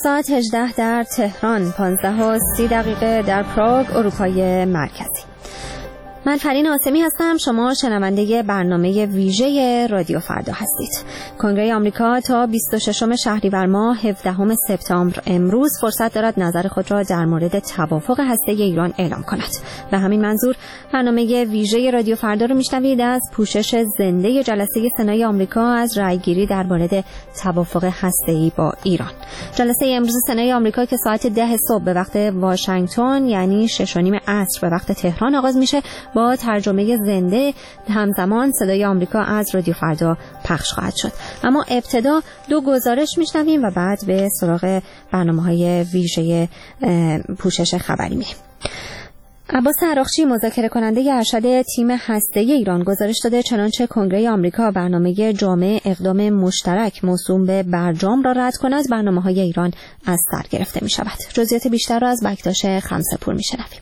ساعت 18 در تهران، 15:30 در پراگ، اروپای مرکزی. من فرین آسمی هستم. شما شنونده برنامه ویژه رادیو فردا هستید. کنگره آمریکا تا 26 شهریور ماه 17 سپتامبر امروز فرصت دارد نظر خود را در مورد توافق هسته‌ای ایران اعلام کند. به همین منظور برنامه ویژه رادیو فردا رو میشنوید از پوشش زنده جلسه سنای آمریکا از رأیگیری در مورد توافق هسته‌ای با ایران. جلسه امروز سنای آمریکا که ساعت 10 صبح به وقت واشنگتن یعنی 6:30 عصر به وقت تهران آغاز میشه، با ترجمه زنده همزمان صدای آمریکا از رادیو فردا پخش خواهد شد. اما ابتدا دو گزارش میشنویم و بعد به سراغ برنامه‌های ویژه پوشش خبری میریم. عباس عراقچی مذاکره کننده ارشد تیم هسته‌ای ایران گزارش داده چنانچه کنگره آمریکا برنامه جامع اقدام مشترک موسوم به برجام را رد کند، برنامه‌های ایران از سر گرفته می‌شود. جزئیات بیشتر را از بکتاش خمسه‌پور می‌شنویم.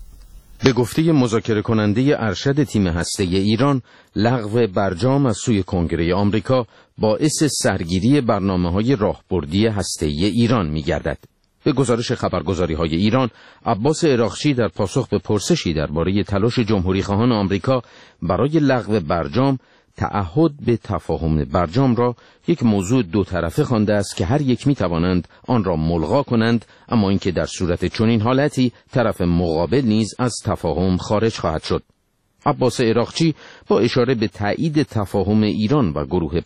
به گفته مذاکره کننده ارشد تیم هسته‌ای ایران، لغو برجام از سوی کنگره آمریکا باعث سرگیری برنامه‌های راهبردی هسته‌ای ایران می‌گردد. به گزارش خبرگزاری‌های ایران، عباس عراقچی در پاسخ به پرسشی درباره تلاش جمهوری‌خواهان آمریکا برای لغو برجام، تعهد به تفاهم برجام را یک موضوع دو طرفه خوانده است که هر یک می‌توانند آن را ملغا کنند، اما اینکه در صورت چنین حالتی طرف مقابل نیز از تفاهم خارج خواهد شد. عباس عراقچی با اشاره به تایید تفاهم ایران و گروه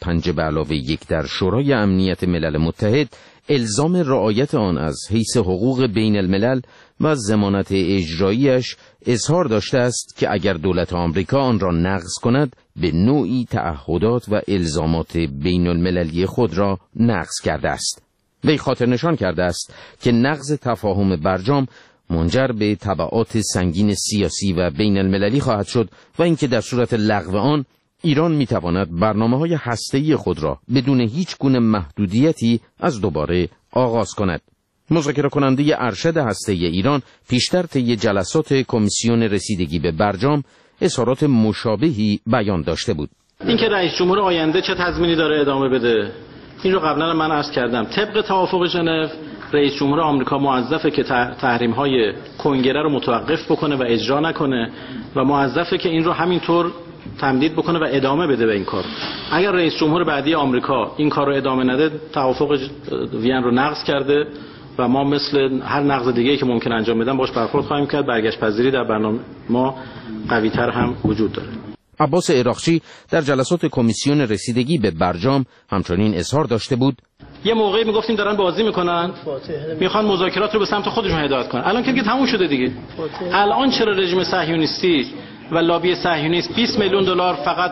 5+1 در شورای امنیت ملل متحد، الزام رعایت آن از حیث حقوق بین الملل و ضمانت اجراییش اظهار داشته است که اگر دولت آمریکا آن را نقض کند، به نوعی تعهدات و الزامات بین المللی خود را نقض کرده است. وی خاطر نشان کرده است که نقض تفاهم برجام منجر به تبعات سنگین سیاسی و بین المللی خواهد شد و اینکه در صورت لغو آن ایران میتواند برنامه‌های هسته‌ای خود را بدون هیچ گونه محدودیتی از دوباره آغاز کند. مذاکره کننده ارشد هسته‌ای ایران پیشتر طی جلسات کمیسیون رسیدگی به برجام اظهارات مشابهی بیان داشته بود. اینکه رئیس جمهور آینده چه تضمینی داره ادامه بده، این رو قبلا من عرض کردم. طبق توافق ژنو، رئیس جمهور آمریکا موظفه که تحریم‌های کنگره رو متوقف بکنه و اجرا نکنه و موظفه که این رو همینطور تمدید بکنه و ادامه بده به این کار. اگر رئیس جمهور بعدی آمریکا این کار رو ادامه نده، توافق وین رو نقض کرده و ما مثل هر نقض دیگه‌ای که ممکن انجام بدن باش برخورد خواهیم کرد. برگشت پذیری در برنامه ما قوی‌تر هم وجود داره. عباس عراقچی در جلسات کمیسیون رسیدگی به برجام همچنین اظهار داشته بود: یه موقعی میگفتیم دارن بازی میکنن، میخوان مذاکرات رو به سمت خودشون هدایت کنن. الان که تموم شده دیگه. الان چرا رژیم صهیونیستی و لابی صهیونیست 20 میلیون دلار فقط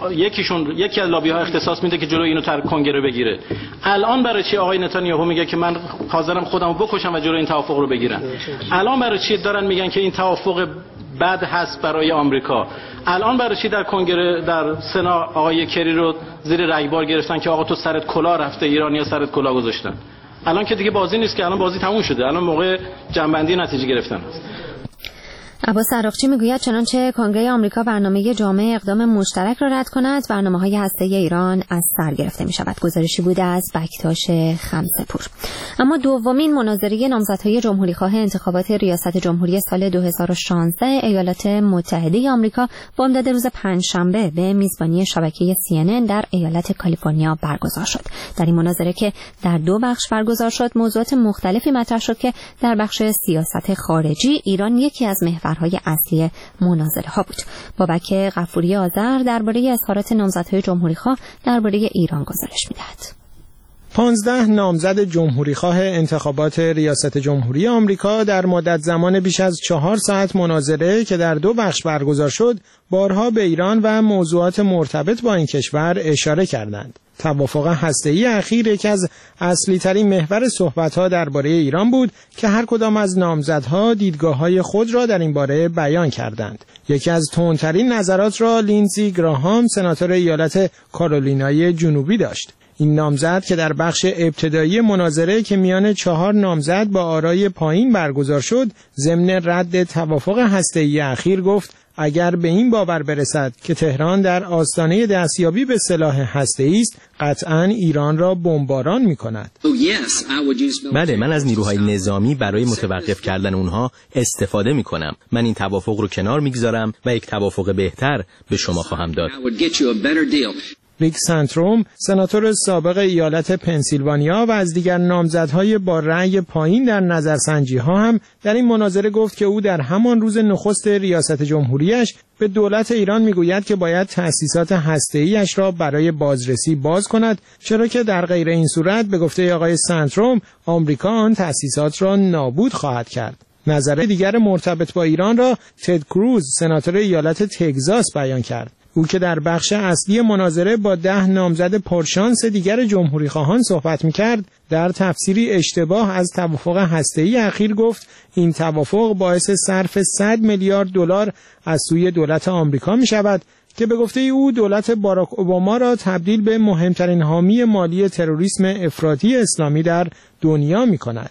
یکی از لابی‌ها اختصاص میده که جلوی اینو تر کنگره بگیره؟ الان برای چی آقای نتانیاهو میگه که من حاضرم خودمو بکشم و جلوی این توافق رو بگیرم؟ الان برای چی دارن میگن که این توافق بد هست برای آمریکا؟ الان برای چی در کنگره در سنا آقای کری رو زیر رگبار گرفتن که آقا تو سرت کلاه رفته، ایرانی‌ها سرت کلاه گذاشتن؟ الان که دیگه بازی نیست، که الان بازی تموم شده. الان موقع جنبندی نتیجه گرفتن است. عباس عراقچی میگوید چنانچه کنگره آمریکا برنامه جامع اقدام مشترک را رد کند، برنامه‌های هسته‌ای ایران از سر گرفته می‌شود. گزارشی بوده از بکتاش خمسه‌پور. اما دومین مناظره نامزدهای جمهوریخواه انتخابات ریاست جمهوری سال 2016 ایالات متحده آمریکا با امداد روز پنجشنبه به میزبانی شبکه CNN در ایالت کالیفرنیا برگزار شد. در این مناظره که در دو بخش برگزار شد، موضوعات مختلفی مطرح شد که در بخش سیاست خارجی ایران یکی از محورهای اصلی مناظره ها بود. بابک غفوری آذر درباره اظهارات نامزدهای جمهوریخواه درباره ایران گزارش می‌دهد. 15 نامزد جمهوریخواه انتخابات ریاست جمهوری آمریکا در مدت زمان بیش از 4 ساعت مناظره که در دو بخش برگزار شد، بارها به ایران و موضوعات مرتبط با این کشور اشاره کردند. توافق هسته‌ای اخیر یکی از اصلی ترین محور صحبت‌ها درباره ایران بود که هر کدام از نامزدها دیدگاه‌های خود را در این باره بیان کردند. یکی از تندترین نظرات را لیندزی گراهام، سناتور ایالت کارولینای جنوبی داشت. این نامزد که در بخش ابتدایی مناظره که میان 4 نامزد با آرای پایین برگزار شد، ضمن رد توافق هسته‌ای اخیر گفت اگر به این باور برسد که تهران در آستانه دستیابی به سلاح هسته‌ای است، قطعاً ایران را بمباران می‌کند. بله، من از نیروهای نظامی برای متوقف کردن اونها استفاده می‌کنم. من این توافق رو کنار می‌گذارم و یک توافق بهتر به شما خواهم داد. ریک سنتروم، سناتور سابق ایالت پنسیلوانیا و از دیگر نامزدهای با رأی پایین در نظرسنجی‌ها هم در این مناظره گفت که او در همان روز نخست ریاست جمهوریش به دولت ایران میگوید که باید تأسیسات هسته‌ای‌اش را برای بازرسی باز کند، چرا که در غیر این صورت به گفته آقای سنتروم آمریکا آن تأسیسات را نابود خواهد کرد. نظر دیگر مرتبط با ایران را تد کروز، سناتور ایالت تگزاس بیان کرد. او که در بخش اصلی مناظره با 10 نامزد پرشانس دیگر جمهوری خواهان صحبت می‌کرد، در تفسیری اشتباه از توافق هسته‌ای اخیر گفت این توافق باعث صرف 100 میلیارد دلار از سوی دولت آمریکا می‌شود که به گفته او دولت باراک اوباما را تبدیل به مهمترین حامی مالی تروریسم افراطی اسلامی در دنیا می‌کند.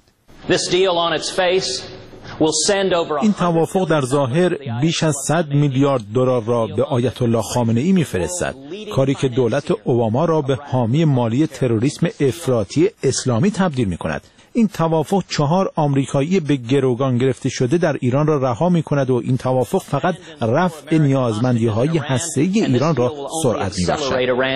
این توافق در ظاهر بیش از 100 میلیارد دلار را به آیت الله خامنه‌ای می‌فرستد، کاری که دولت اوباما را به حامی مالی تروریسم افراطی اسلامی تبدیل می‌کند. این توافق 4 آمریکایی به گروگان گرفته شده در ایران را رها می‌کند و این توافق فقط رفع نیازمندی‌های هسته‌ای ایران را سرعت می‌بخشد.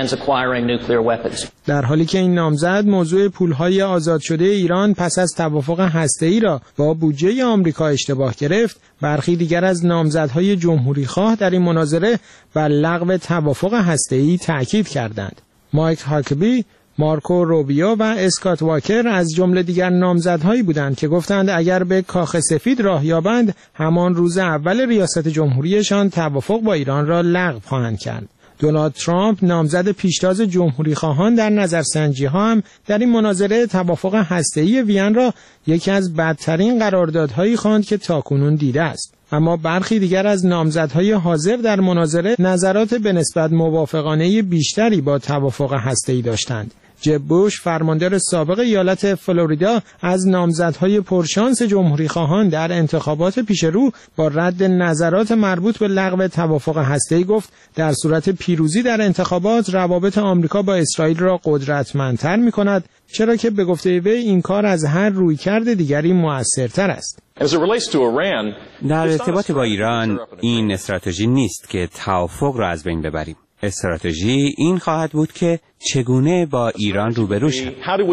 در حالی که این نامزد موضوع پول‌های آزاد شده ایران پس از توافق هسته‌ای را با بودجه آمریکا اشتباه گرفت، برخی دیگر از نامزدهای جمهوری‌خواه در این مناظره بر لغو توافق هسته‌ای تأکید کردند. مایک هاکبی، مارکو روبیو و اسکات واکر از جمله دیگر نامزدهایی بودند که گفتند اگر به کاخ سفید راه یابند همان روز اول ریاست جمهوریشان توافق با ایران را لغو خواهند کرد. دونالد ترامپ، نامزد پیشتاز جمهوری خواهان در نظرسنجی‌ها هم در این مناظره توافق هسته‌ای وین را یکی از بدترین قراردادهایی خواند که تاکنون دیده است. اما برخی دیگر از نامزدهای حاضر در مناظره نظرات به نسبت موافقانه بیشتری با توافق هسته‌ای داشتند. جب بوش، فرماندار سابق ایالت فلوریدا، از نامزدهای پرشانس جمهوری خواهان در انتخابات پیشرو با رد نظرات مربوط به لغو توافق هسته‌ای گفت در صورت پیروزی در انتخابات روابط آمریکا با اسرائیل را قدرتمندتر می‌کند، چرا که به گفته وی این کار از هر رویکرد دیگری مؤثرتر است. در ارتباط با ایران این استراتژی نیست که توافق را از بین ببریم. استراتژی این خواهد بود که چگونه با ایران روبرو شویم.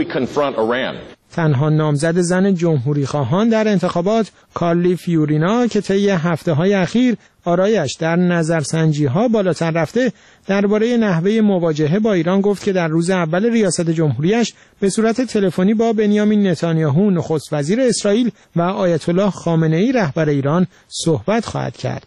تنها نامزد زن جمهوری خواهان در انتخابات، کارلی فیورینا، که طی هفته‌های اخیر آرایش در نظرسنجی‌ها بالاتر رفته، درباره نحوه مواجهه با ایران گفت که در روز اول ریاست جمهوریش به صورت تلفنی با بنیامین نتانیاهو نخست وزیر اسرائیل و آیت الله خامنه‌ای رهبر ایران صحبت خواهد کرد.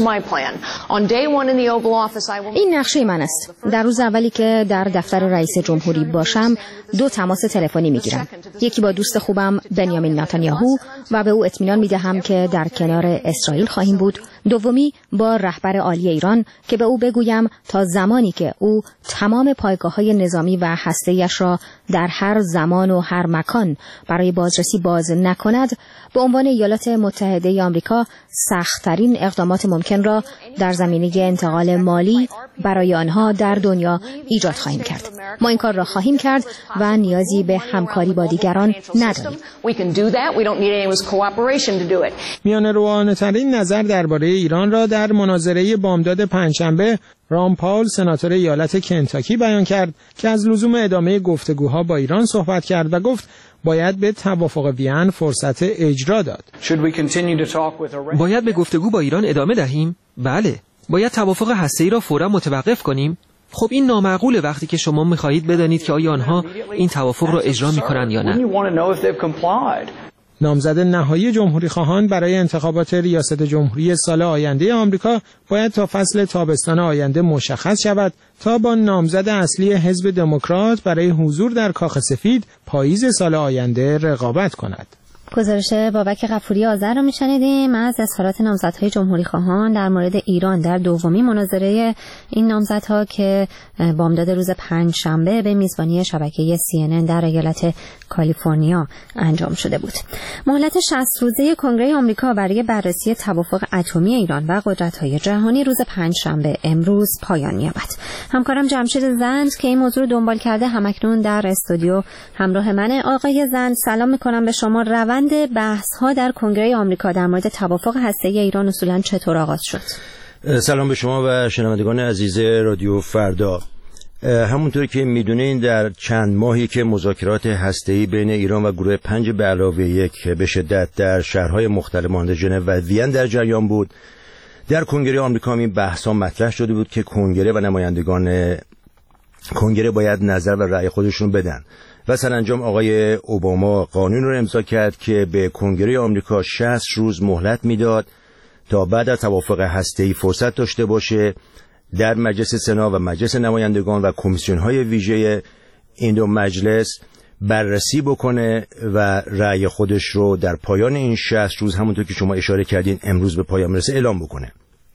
این نقشه من است. در روز اولی که در دفتر رئیس جمهوری باشم 2 تماس تلفنی میگیرم. یکی با دوست خوبم بنیامین نتانیاهو و به او اطمینان میدهم که در کنار اسرائیل خواهیم بود. دومی با رهبر عالی ایران که به او بگویم تا زمانی که او تمام پایگاه‌های نظامی و هسته‌ایش را در هر زمان و هر مکان برای بازرسی باز نکند، به عنوان ایالات متحده آمریکا سخت‌ترین اقدامات ممکن را در زمینه انتقال مالی برای آنها در دنیا ایجاد خواهیم کرد. ما این کار را خواهیم کرد و نیازی به همکاری با دیگران نداریم. میانه‌روانه‌ترین نظر درباره ایران را در مناظره بامداد پنجشنبه ران پاول، سناتور ایالت کنتاکی، بیان کرد که از لزوم ادامه گفتگوها با ایران صحبت کرد و گفت باید به توافق وین فرصت اجرا داد. باید به گفتگو با ایران ادامه دهیم؟ بله. باید توافق هسته‌ای را فوراً متوقف کنیم؟ خب این نامعقوله وقتی که شما می‌خواهید بدانید که آیا آنها این توافق را اجرا می‌کنند یا نه. نامزد نهایی جمهوری خواهان برای انتخابات ریاست جمهوری سال آینده آمریکا باید تا فصل تابستان آینده مشخص شود تا با نامزد اصلی حزب دموکرات برای حضور در کاخ سفید پاییز سال آینده رقابت کند. گزارش بابک غفوری آذر رو میشنیدیم از اظهارات نامزدهای جمهوری خواهان در مورد ایران در دومین مناظره این نامزدها که بامداد روز پنجشنبه به میزبانی شبکه CNN در ایالت کالیفرنیا انجام شده بود. مهلت 60 روزه کنگره آمریکا برای بررسی توافق اتمی ایران و قدرت‌های جهانی روز پنجشنبه امروز پایان می‌یابد. همکارم جمشید زند که این موضوع رو دنبال کرده همکنون در استودیو همراه منه. آقای زند سلام می‌کنم به شما. روند بحث‌ها در کنگره آمریکا در مورد توافق هسته‌ای ایران اصولاً چطور آغاز شد؟ سلام به شما و شنوندگان عزیز رادیو فردا. همونطور که میدونین در چند ماهی که مذاکرات هسته‌ای بین ایران و گروه 5 به علاوه 1 به شدت در شهرهای مختلف مانند ژنو و وین در جریان بود، در کنگره آمریکا این بحث‌ها مطرح شده بود که کنگره و نمایندگان کنگره باید نظر و رأی خودشون بدن و سرانجام آقای اوباما قانون رو امضا کرد که به کنگره آمریکا 60 روز مهلت میداد تا بعد از توافق هسته‌ای فرصت داشته باشه در مجلس سنا و مجلس نمایندگان و کمیسیون‌های ویژه این دو مجلس بررسی بکنه و رأی خودش رو در پایان این 60 روز همونطور که شما اشاره کردین امروز به پایان میرسه اعلام بکنه.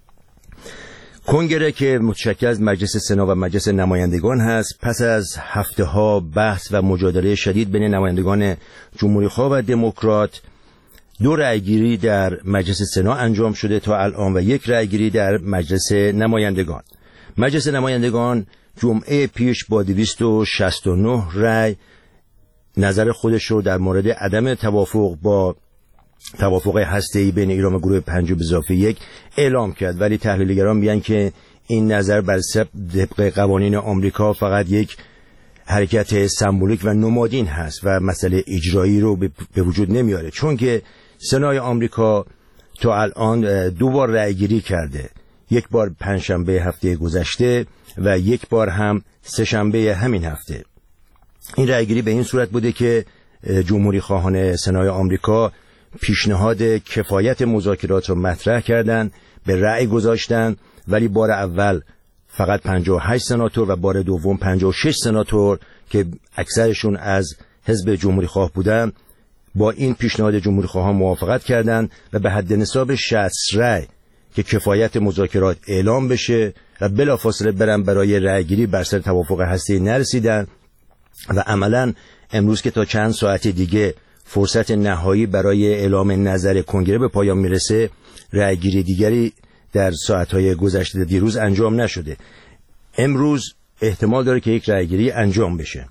کنگره که متشکل از مجلس سنا و مجلس نمایندگان هست، پس از هفته‌ها بحث و مجادله شدید بین نمایندگان جمهوری‌خواه و دموکرات، 2 رأیگیری در مجلس سنا انجام شده تا الان و 1 رأیگیری در مجلس نمایندگان. مجلس نمایندگان جمعه پیش با 269 رأی نظر خودش رو در مورد عدم توافق با توافق هسته‌ای بین ایران و گروه 5 به اضافه 1 اعلام کرد، ولی تحلیلگران میگن که این نظر بر طبق قوانین آمریکا فقط یک حرکت سمبولیک و نمادین هست و مسئله اجرایی رو به وجود نمیاره، چون که سنای آمریکا تا الان 2 بار رأیگیری کرده، 1 بار پنجشنبه هفته گذشته و 1 بار هم سه‌شنبه همین هفته. این رأیگیری به این صورت بوده که جمهوری خواهان سنای آمریکا پیشنهاد کفایت مذاکرات رو مطرح کردن، به رأی گذاشتن، ولی بار اول فقط 58 سناتور و بار دوم 56 سناتور که اکثرشون از حزب جمهوری خواه بودن با این پیشنهاد جمهوری خواهان موافقت کردند و به حد نصاب 60 رأی که کفایت مذاکرات اعلام بشه و بلافاصله برن برای رأیگیری بر سر توافق هسته‌ای نرسیدن و عملاً امروز که تا چند ساعت دیگه فرصت نهایی برای اعلام نظر کنگره به پایان میرسه، رأیگیری دیگری در ساعتهای گذشته دیروز انجام نشده. امروز احتمال داره که یک رأیگیری انجام بشه.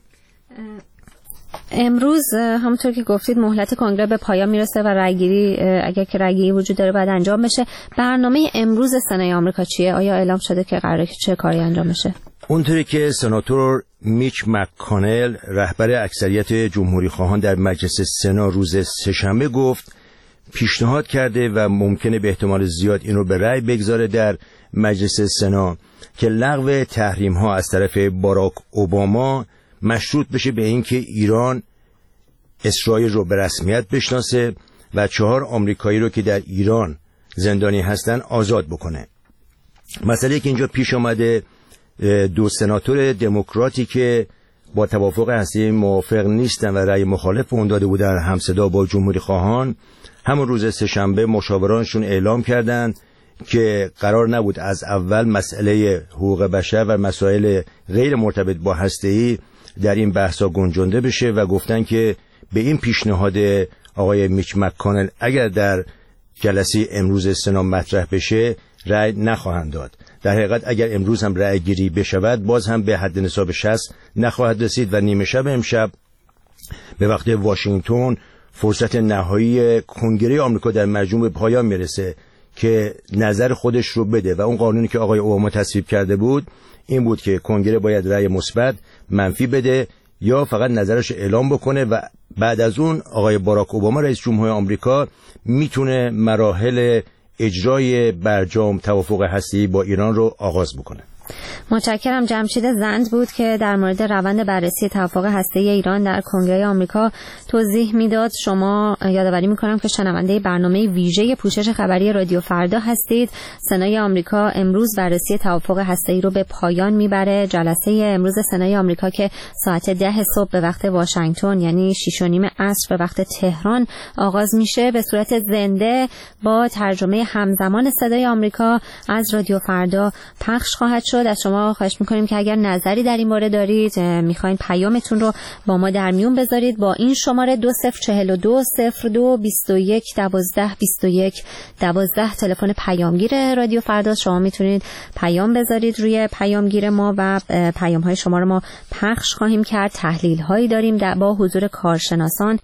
امروز همونطور که گفتید مهلت کنگره به پایان میرسه و رأیگیری اگر که رأیگیری وجود داره باید انجام بشه. برنامه امروز سنای آمریکا چیه؟ آیا اعلام شده که قراره که چه کاری انجام بشه؟ اونطوری که سناتور میچ مک‌کانل رهبر اکثریت جمهوری خواهان در مجلس سنا روز سه‌شنبه گفت، پیشنهاد کرده و ممکنه به احتمال زیاد این رو به رأی بگذاره در مجلس سنا که لغو تحریم ها از طرف باراک اوباما مشروط بشه به اینکه ایران اسرائیل رو به رسمیت بشناسه و 4 آمریکایی رو که در ایران زندانی هستن آزاد بکنه. مسئله که اینجا پیش آمده، 2 سناتور دموکراتی که با توافق هسته‌ای موافق نیستن و رأی مخالف اون داده بودن همصدا با جمهوری خواهان، همون روز سه‌شنبه مشاورانشون اعلام کردند که قرار نبود از اول مسئله حقوق بشر و مسائل غیر مرتبط با هسته‌ای در این بحثا گنجانده بشه و گفتن که به این پیشنهاد آقای میچ مک‌کانل اگر در جلسه امروز سنا مطرح بشه رأی نخواهند داد. در حقیقت اگر امروز هم رأی گیری بشود باز هم به حد نصاب 60 نخواهد رسید و نیمه شب امشب به وقت واشنگتن فرصت نهایی کنگره آمریکا در مجموع به پایان میرسه که نظر خودش رو بده و اون قانونی که آقای اوباما تصویب کرده بود این بود که کنگره باید رأی مثبت، منفی بده یا فقط نظرش اعلام بکنه و بعد از اون آقای باراک اوباما رئیس جمهور آمریکا میتونه مراحل اجرای برجام توافق هسته‌ای با ایران رو آغاز بکنه. متشکرم. جمشید زند بود که در مورد روند بررسی توافق هسته‌ای ایران در کنگره آمریکا توضیح میداد. شما یادآوری میکنم که شنونده برنامه ویژه پوشش خبری رادیو فردا هستید. سنای آمریکا امروز بررسی توافق هسته‌ای رو به پایان میبره. جلسه امروز سنای آمریکا که ساعت 10 صبح به وقت واشنگتن یعنی 6:30 عصر به وقت تهران آغاز میشه، به صورت زنده با ترجمه همزمان صدای آمریکا از رادیو فردا پخش خواهد شد. از شما خواهش میکنیم که اگر نظری در این باره دارید، میخواین پیامتون رو با ما در میون بذارید، با این شماره 2042 02 21 12 21 12 تلفن پیامگیر رادیو فردا شما میتونید پیام بذارید روی پیامگیر ما و پیام های شما رو ما پخش خواهیم کرد. تحلیل هایی داریم با حضور کارشناسان